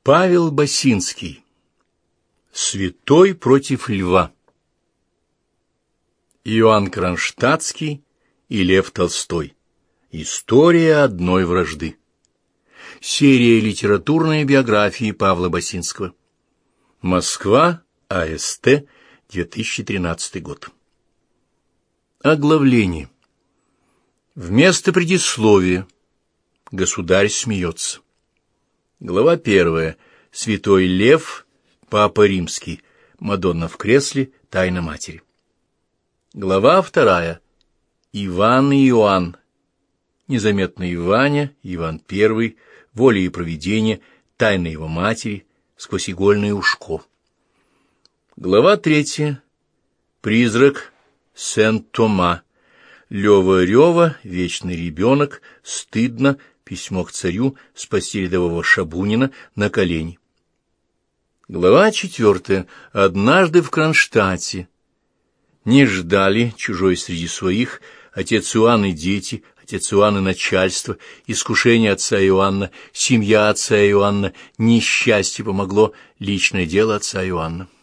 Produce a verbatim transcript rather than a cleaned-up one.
Павел Басинский. Святой против льва. Иоанн Кронштадтский и Лев Толстой. История одной вражды. Серия литературной биографии Павла Басинского. Москва, А С Т, две тысячи тринадцатый год. Оглавление. Вместо предисловия. Государь смеется. Глава первая. Святой Лев, Папа Римский. Мадонна в кресле, тайна матери. Глава вторая. Иван и Иоанн. Незаметный Ваня, Иван Первый, воля и провидение, тайна его матери, сквозь игольное ушко. Глава третья. Призрак Сен-Тома. Лёва-Рёва, вечный ребенок, стыдно, письмо к царю, спасти рядового Шабунина на колени. Глава четвертая. Однажды в Кронштадте. Не ждали, чужой среди своих, отец Иоанн и дети, отец Иоанн и начальство, искушение отца Иоанна, семья отца Иоанна, несчастье помогло, личное дело отца Иоанна.